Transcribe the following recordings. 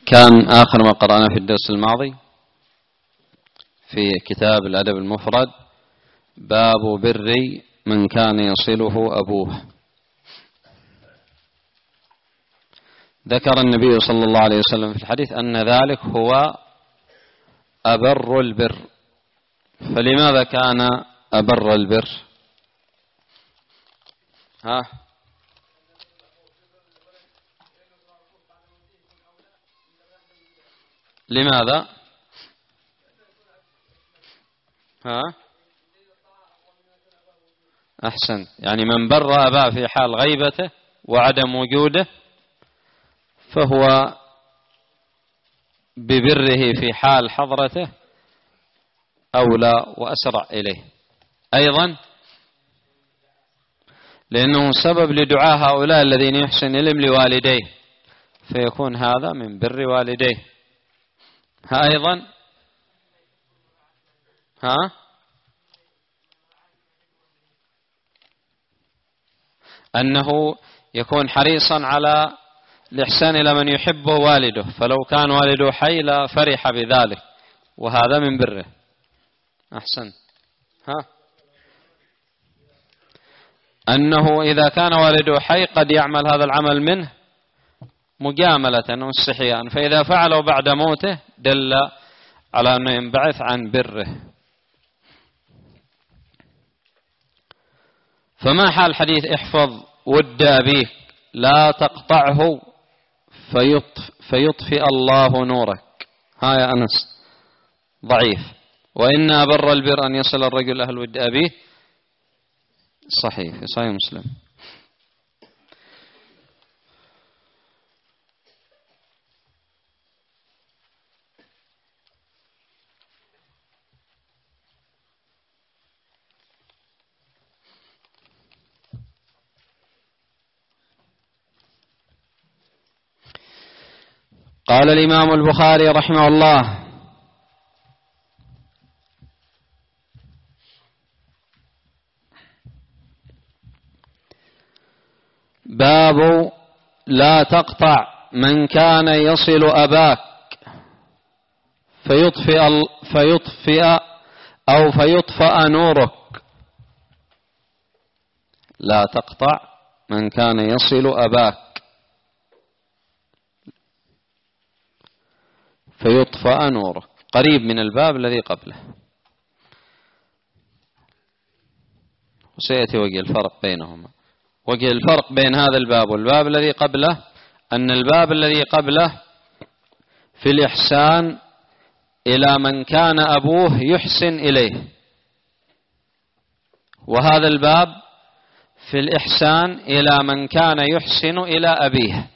كان آخر ما قرأنا في الدرس الماضي في كتاب الأدب المفرد باب بر من كان يصله أبوه. ذكر النبي صلى الله عليه وسلم في الحديث أن ذلك هو أبر البر. فلماذا كان أبر البر؟ لماذا؟ أحسن، يعني من بر أباه في حال غيبته وعدم وجوده فهو ببره في حال حضرته أولى وأسرع إليه، أيضا لأنه سبب لدعاء هؤلاء الذين يحسن إليهم لوالديه، فيكون هذا من بر والديه. أيضا أنه يكون حريصا على الإحسان إلى من يحبه والده، فلو كان والده حي لا فرح بذلك، وهذا من بره. أحسن. أنه إذا كان والده حي قد يعمل هذا العمل منه مجاملة واستحياء، فإذا فعله بعد موته دل على أنه ينبعث عن بره. فما حال حديث احفظ ود أبيك لا تقطعه فيطفئ الله نورك؟ يا أنس ضعيف. وإن أبر البر أن يصل الرجل أهل ود أبيه، صحيح في صحيح مسلم. قال الإمام البخاري رحمه الله: باب لا تقطع من كان يصل أباك فيطفأ نورك. لا تقطع من كان يصل أباك فيطفأ نورك، قريب من الباب الذي قبله، وسيأتي وجه الفرق بينهما. وجه الفرق بين هذا الباب والباب الذي قبله أن الباب الذي قبله في الإحسان إلى من كان أبوه يحسن إليه، وهذا الباب في الإحسان إلى من كان يحسن إلى أبيه.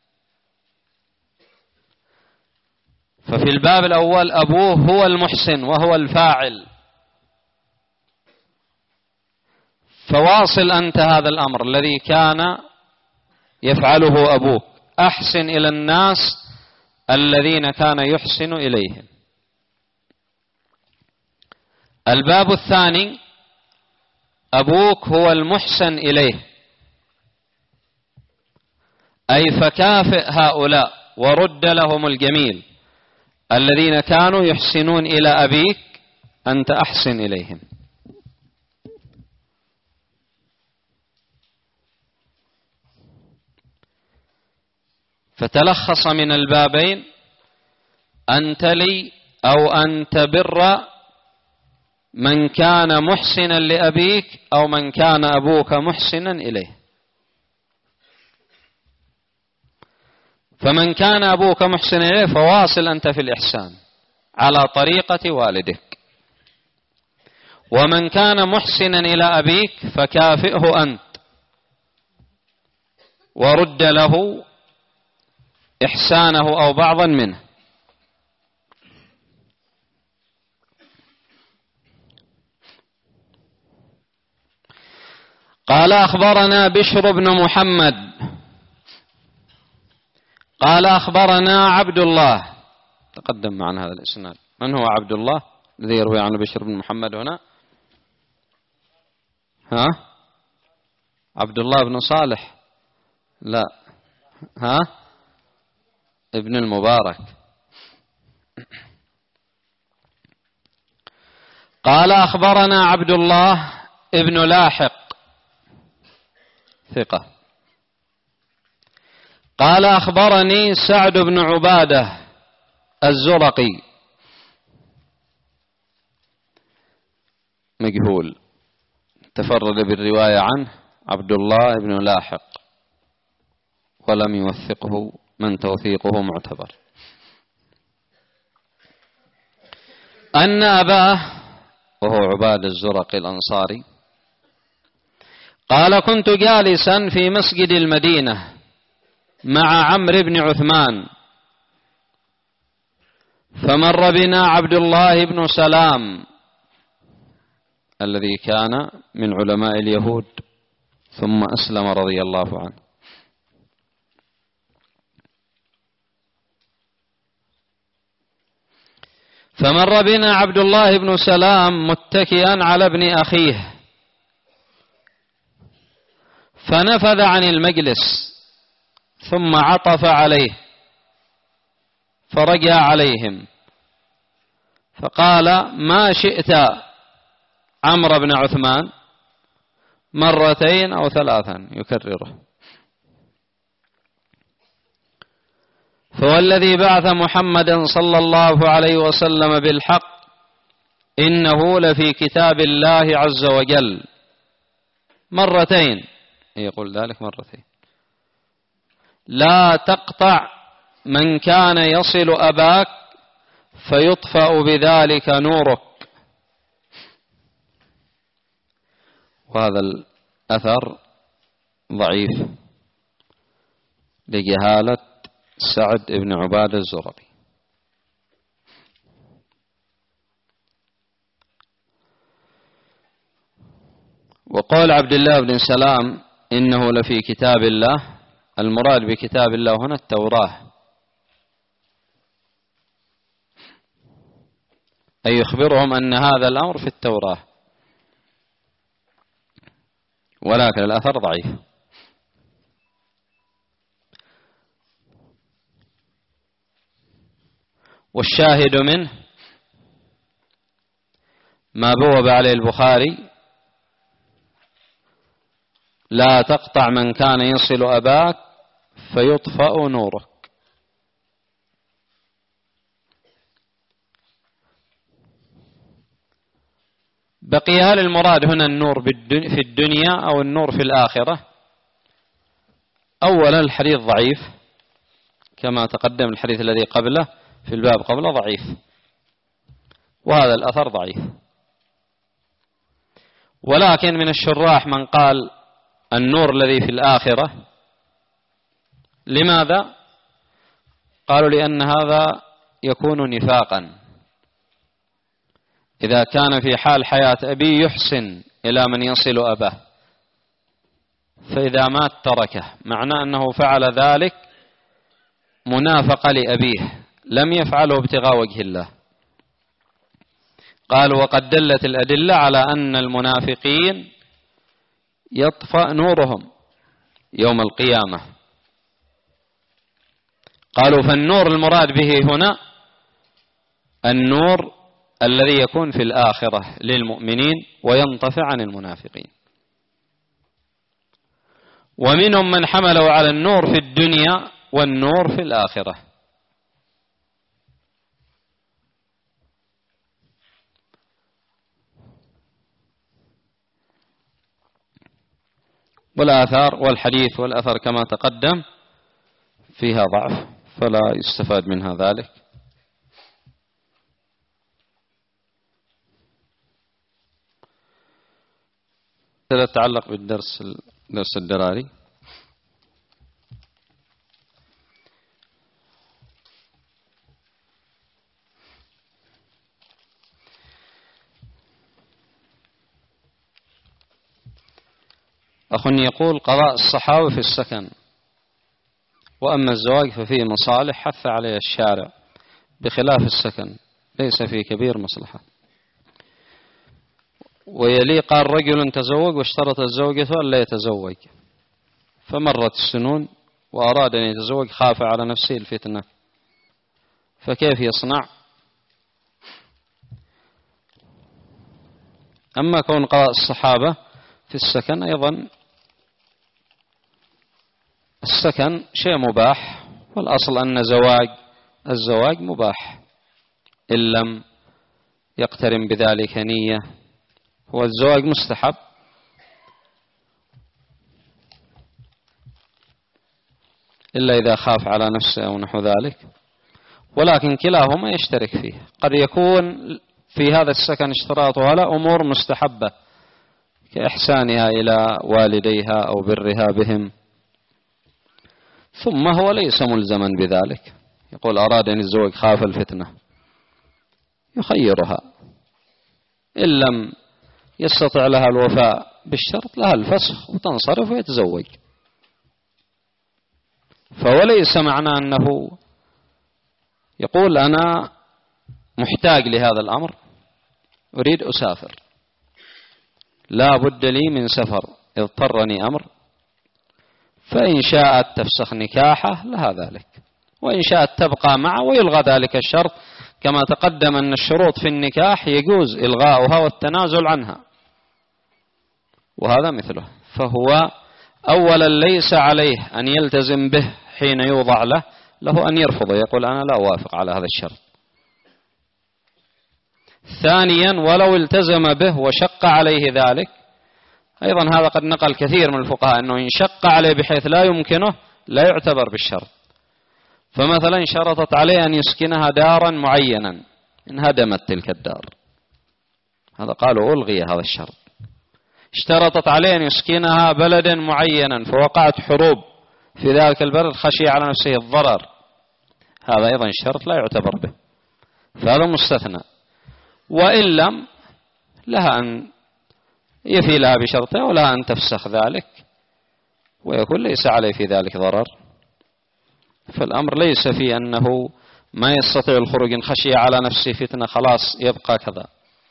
ففي الباب الأول أبوه هو المحسن وهو الفاعل، فواصل أنت هذا الأمر الذي كان يفعله أبوك، أحسن إلى الناس الذين كان يحسن إليهم. الباب الثاني أبوك هو المحسن إليه، أي فكافئ هؤلاء ورد لهم الجميل الذين كانوا يحسنون إلى أبيك، أنت أحسن إليهم. فتلخص من البابين أن تلي أو أن تبر من كان محسنا لأبيك أو من كان أبوك محسنا إليه. فمن كان أبوك محسنا إليه فواصل أنت في الإحسان على طريقة والدك، ومن كان محسنا إلى أبيك فكافئه أنت ورد له إحسانه أو بعضا منه. قال أخبرنا بشر بن محمد قال أخبرنا عبد الله، تقدم معنا هذا الإسناد. من هو عبد الله الذي يروي عن بشر بن محمد هنا؟ عبد الله بن صالح؟ لا. ابن المبارك. قال أخبرنا عبد الله ابن لاحق ثقة. قال أخبرني سعد بن عبادة الزرقي مجهول، تفرد بالرواية عنه عبد الله بن لاحق ولم يوثقه من توثيقه معتبر. أن أباه وهو عباد الزرقي الأنصاري قال كنت جالسا في مسجد المدينة مع عمرو بن عثمان فمر بنا عبد الله بن سلام الذي كان من علماء اليهود ثم أسلم رضي الله عنه. فمر بنا عبد الله بن سلام متكئا على ابن أخيه فنفذ عن المجلس ثم عطف عليه فرجع عليهم فقال ما شئت عمرو بن عثمان مرتين أو ثلاثا يكرره. فوالذي بعث محمدا صلى الله عليه وسلم بالحق إنه لفي كتاب الله عز وجل مرتين، يقول ذلك مرتين، لا تقطع من كان يصل أباك فيطفأ بذلك نورك. وهذا الأثر ضعيف لجهالة سعد بن عبادة الزرقي. وقول عبد الله بن سلام إنه لفي كتاب الله، المراد بكتاب الله هنا التوراة، أي يخبرهم أن هذا الأمر في التوراة، ولكن الأثر ضعيف. والشاهد منه ما بوب عليه البخاري لا تقطع من كان يصل أباك فيطفأ نورك. بقي هل المراد هنا النور في الدنيا أو النور في الآخرة؟ أولا الحديث ضعيف كما تقدم، الحديث الذي قبله في الباب قبله ضعيف، وهذا الأثر ضعيف. ولكن من الشراح من قال النور الذي في الآخرة. لماذا؟ قالوا لأن هذا يكون نفاقا، إذا كان في حال حياة أبيه يحسن إلى من يصل أباه، فإذا مات تركه، معناه أنه فعل ذلك منافقة لأبيه، لم يفعله ابتغاء وجه الله. قالوا وقد دلت الأدلة على أن المنافقين يطفأ نورهم يوم القيامة. قالوا فالنور المراد به هنا النور الذي يكون في الآخرة للمؤمنين وينطفئ عن المنافقين. ومنهم من حملوا على النور في الدنيا والنور في الآخرة. والآثار والحديث والأثر كما تقدم فيها ضعف، فلا يستفاد منها ذلك. هذا يتعلق بالدرس الدراري. أخ يقول قضاء الصحابة في السكن، وأما الزواج ففيه مصالح حث عليه الشارع بخلاف السكن ليس فيه كبير مصلحة. ويلي قال رجل تزوج واشترط الزوجة ألا يتزوج، فمرت السنون وأراد أن يتزوج، خاف على نفسه الفتنة فكيف يصنع؟ أما كون قضاء الصحابة في السكن أيضا، السكن شيء مباح، والأصل أن الزواج مباح إن لم يقترن بذلك نية. هو الزواج مستحب إلا إذا خاف على نفسه أو نحو ذلك، ولكن كلاهما يشترك فيه. قد يكون في هذا السكن اشتراطها على أمور مستحبة كإحسانها إلى والديها أو برها بهم، ثم هو ليس ملزما بذلك. يقول أراد أن يتزوج خاف الفتنة، يخيرها، إن لم يستطع لها الوفاء بالشرط لها الفسخ وتنصرف ويتزوج. فوليس معنى أنه يقول أنا محتاج لهذا الأمر، أريد أسافر، لا بد لي من سفر، اضطرني أمر، فإن شاءت تفسخ نكاحه لها ذلك، وإن شاءت تبقى معه ويلغى ذلك الشرط، كما تقدم أن الشروط في النكاح يجوز إلغاؤها والتنازل عنها، وهذا مثله. فهو أولا ليس عليه أن يلتزم به حين يوضع له أن يرفضه، يقول أنا لا أوافق على هذا الشرط. ثانيا ولو التزم به وشق عليه ذلك، أيضا هذا قد نقل كثير من الفقهاء أنه إن شق عليه بحيث لا يمكنه لا يعتبر بالشرط. فمثلا شرطت عليه أن يسكنها دارا معينا، انهدمت تلك الدار، هذا قالوا ألغي هذا الشرط. اشترطت عليه أن يسكنها بلدا معينا فوقعت حروب في ذلك البلد، خشي على نفسه الضرر، هذا أيضا الشرط لا يعتبر به، فهذا مستثنى. وإن لم لها أن يفي لها بشرطه ولها أن تفسخ ذلك ويكون ليس عليه في ذلك ضرر. فالأمر ليس في أنه ما يستطيع الخروج إن خشي على نفسه فتنة خلاص يبقى كذا،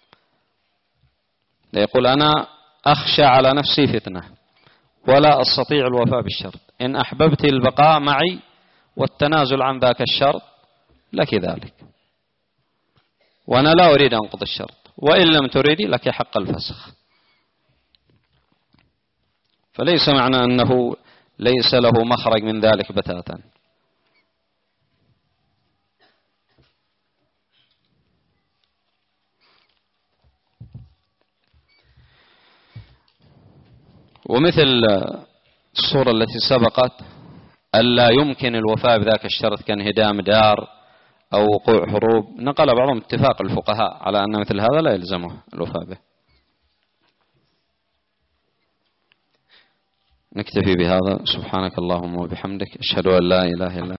لا يقول أنا أخشى على نفسي فتنة ولا أستطيع الوفاء بالشرط، إن أحببت البقاء معي والتنازل عن ذاك الشرط لك ذلك، وأنا لا أريد أن أنقض الشرط، وإن لم تريدي لك حق الفسخ. فليس معنى أنه ليس له مخرج من ذلك بتاتا. ومثل الصورة التي سبقت ألا يمكن الوفاء بذاك الشرط كانهدام دار أو وقوع حروب، نقل بعضهم اتفاق الفقهاء على أن مثل هذا لا يلزمه الوفاء به. نكتفي بهذا. سبحانك اللهم وبحمدك، أشهد أن لا إله إلا